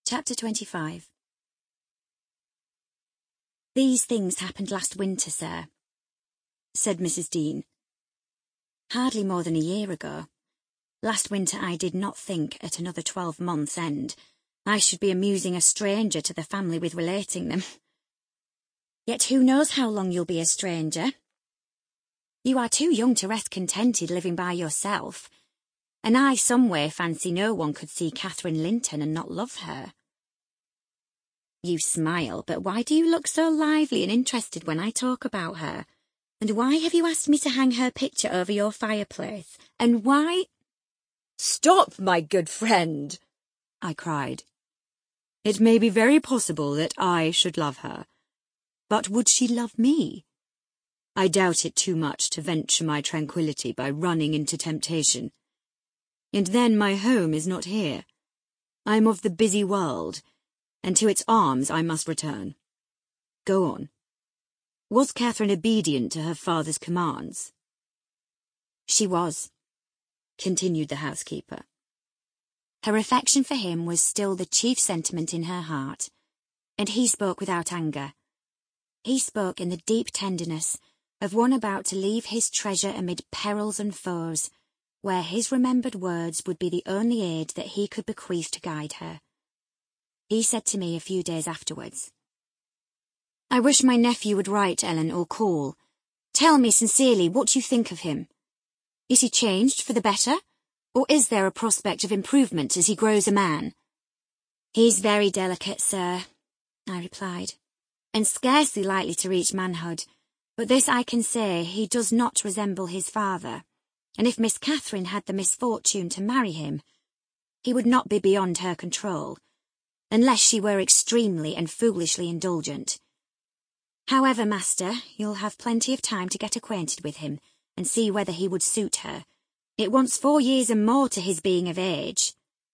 Chapter 25. "These things happened last winter, sir," said Mrs. Dean. "Hardly more than a year ago. Last winter I did not think at another 12 months' end I should be amusing a stranger to the family with relating them. Yet who knows how long you'll be a stranger? You are too young to rest contented living by yourself, and I some way fancy no one could see Catherine Linton and not love her." "You smile, but why do you look so lively and interested when I talk about her? And why have you asked me to hang her picture over your fireplace? And why—" "Stop, my good friend," I cried. "It may be very possible that I should love her, but would she love me? I doubt it too much to venture my tranquillity by running into temptation. And then my home is not here. I am of the busy world, and to its arms I must return. Go on. Was Catherine obedient to her father's commands?" "She was," continued the housekeeper. "Her affection for him was still the chief sentiment in her heart, and he spoke without anger. He spoke in the deep tenderness of one about to leave his treasure amid perils and foes, where his remembered words would be the only aid that he could bequeath to guide her. He said to me a few days afterwards, 'I wish my nephew would write, Ellen, or call. Tell me sincerely what you think of him. Is he changed for the better, or is there a prospect of improvement as he grows a man?' 'He's very delicate, sir,' I replied, 'and scarcely likely to reach manhood, but this I can say, he does not resemble his father, and if Miss Catherine had the misfortune to marry him, he would not be beyond her control, unless she were extremely and foolishly indulgent. However, master, you'll have plenty of time to get acquainted with him and see whether he would suit her. It wants 4 years and more to his being of age.'"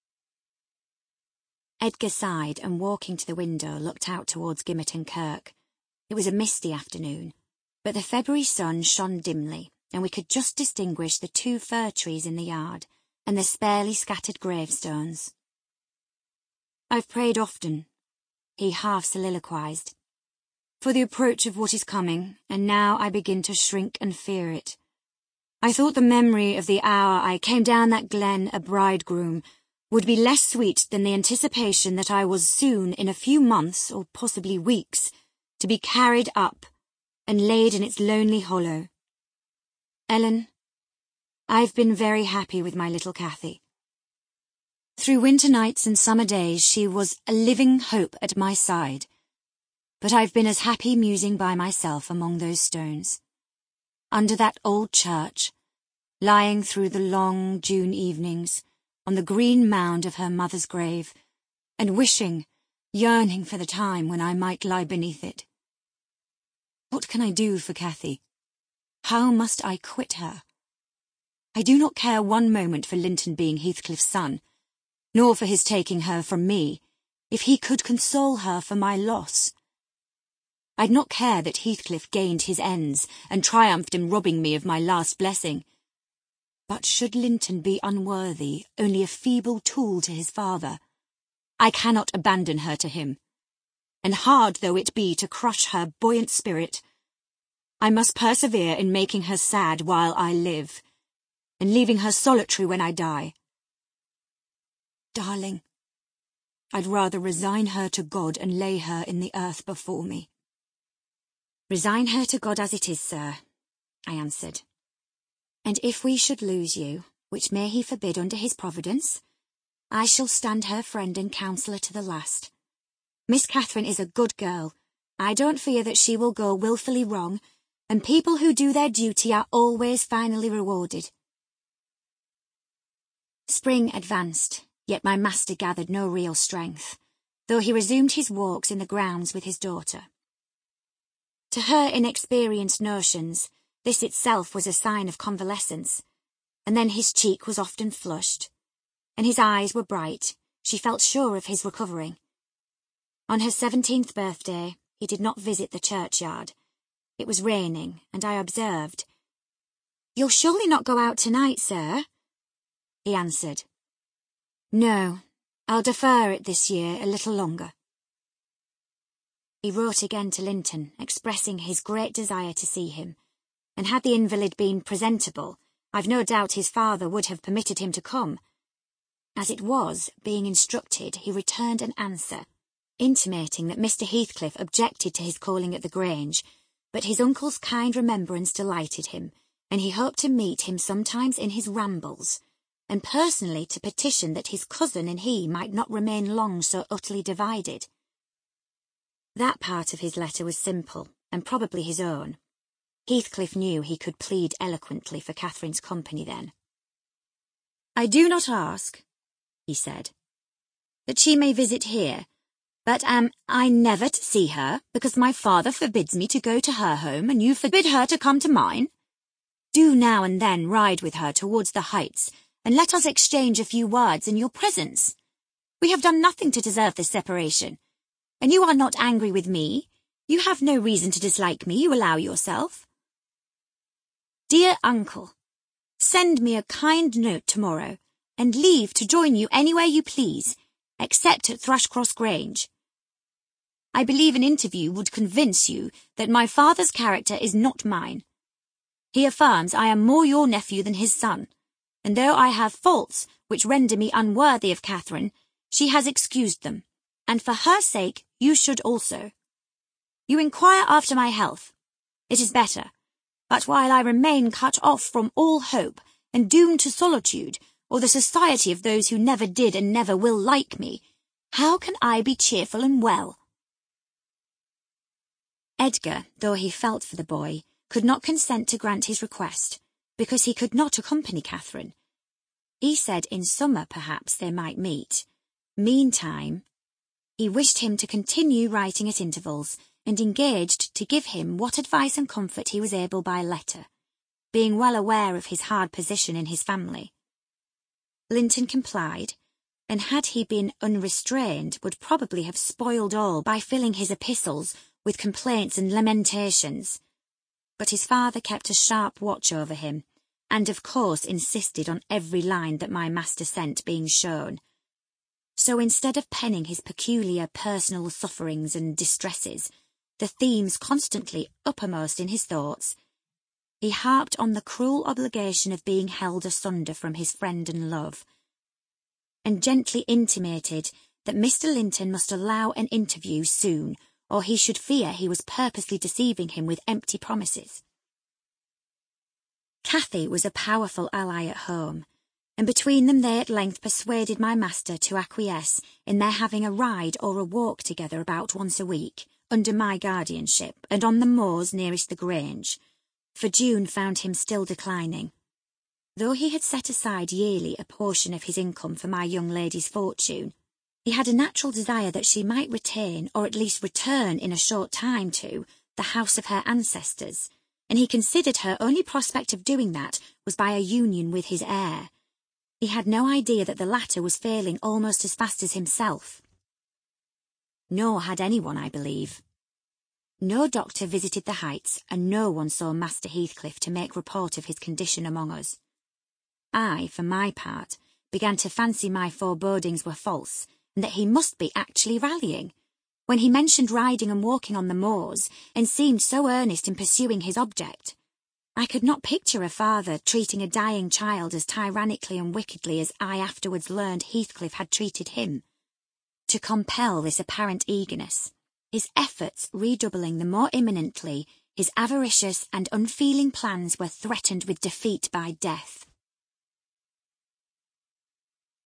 Edgar sighed and, walking to the window, looked out towards Gimmerton Kirk. It was a misty afternoon, but the February sun shone dimly, and we could just distinguish the 2 fir trees in the yard and the sparely scattered gravestones. "I've prayed often," he half soliloquized, "for the approach of what is coming, and now I begin to shrink and fear it. I thought the memory of the hour I came down that glen a bridegroom would be less sweet than the anticipation that I was soon, in a few months, or possibly weeks, to be carried up and laid in its lonely hollow. Ellen, I've been very happy with my little Cathy. Through winter nights and summer days she was a living hope at my side, but I've been as happy musing by myself among those stones, under that old church, lying through the long June evenings on the green mound of her mother's grave, and wishing, yearning for the time when I might lie beneath it. What can I do for Cathy? How must I quit her? I do not care one moment for Linton being Heathcliff's son, nor for his taking her from me, if he could console her for my loss. I'd not care that Heathcliff gained his ends and triumphed in robbing me of my last blessing. But should Linton be unworthy, only a feeble tool to his father, I cannot abandon her to him, and hard though it be to crush her buoyant spirit, I must persevere in making her sad while I live, and leaving her solitary when I die. Darling, I'd rather resign her to God and lay her in the earth before me." "Resign her to God as it is, sir," I answered. "And if we should lose you, which may he forbid under his providence, I shall stand her friend and counsellor to the last. Miss Catherine is a good girl. I don't fear that she will go wilfully wrong, and people who do their duty are always finally rewarded." Spring advanced, yet my master gathered no real strength, though he resumed his walks in the grounds with his daughter. To her inexperienced notions, this itself was a sign of convalescence, and then his cheek was often flushed, and his eyes were bright. She felt sure of his recovering. On her 17th birthday, he did not visit the churchyard. It was raining, and I observed, "You'll surely not go out tonight, sir?" He answered, "No, I'll defer it this year a little longer. He wrote again to Linton, expressing his great desire to see him, and had the invalid been presentable, I've no doubt his father would have permitted him to come. As it was, being instructed, he returned an answer, intimating that Mr. Heathcliff objected to his calling at the Grange, but his uncle's kind remembrance delighted him, and he hoped to meet him sometimes in his rambles, and personally to petition that his cousin and he might not remain long so utterly divided. That part of his letter was simple, and probably his own. Heathcliff knew he could plead eloquently for Catherine's company then. "I do not ask," he said, "that she may visit here, but am I never to see her because my father forbids me to go to her home and you forbid her to come to mine? Do now and then ride with her towards the heights, and let us exchange a few words in your presence. We have done nothing to deserve this separation, and you are not angry with me. You have no reason to dislike me, you allow yourself. Dear uncle, send me a kind note tomorrow, and leave to join you anywhere you please, except at Thrushcross Grange. I believe an interview would convince you that my father's character is not mine. He affirms I am more your nephew than his son, and though I have faults which render me unworthy of Catherine, she has excused them, and for her sake you should also. You inquire after my health. It is better, but while I remain cut off from all hope, and doomed to solitude, or the society of those who never did and never will like me, how can I be cheerful and well?" Edgar, though he felt for the boy, could not consent to grant his request, because he could not accompany Catherine. He said in summer perhaps they might meet. Meantime, he wished him to continue writing at intervals, and engaged to give him what advice and comfort he was able by letter, being well aware of his hard position in his family. Linton complied, and had he been unrestrained would probably have spoiled all by filling his epistles with complaints and lamentations. But his father kept a sharp watch over him, and of course insisted on every line that my master sent being shown. So instead of penning his peculiar personal sufferings and distresses, the themes constantly uppermost in his thoughts, he harped on the cruel obligation of being held asunder from his friend and love, and gently intimated that Mr. Linton must allow an interview soon, or he should fear he was purposely deceiving him with empty promises. Cathy was a powerful ally at home, and between them they at length persuaded my master to acquiesce in their having a ride or a walk together about once a week, under my guardianship, and on the moors nearest the Grange, for June found him still declining. Though he had set aside yearly a portion of his income for my young lady's fortune, he had a natural desire that she might retain, or at least return in a short time to, the house of her ancestors, and he considered her only prospect of doing that was by a union with his heir. He had no idea that the latter was failing almost as fast as himself. Nor had anyone, I believe. No doctor visited the Heights, and no one saw Master Heathcliff to make report of his condition among us. I, for my part, began to fancy my forebodings were false, and that he must be actually rallying, when he mentioned riding and walking on the moors, and seemed so earnest in pursuing his object. I could not picture a father treating a dying child as tyrannically and wickedly as I afterwards learned Heathcliff had treated him. To compel this apparent eagerness, his efforts redoubling the more imminently, his avaricious and unfeeling plans were threatened with defeat by death.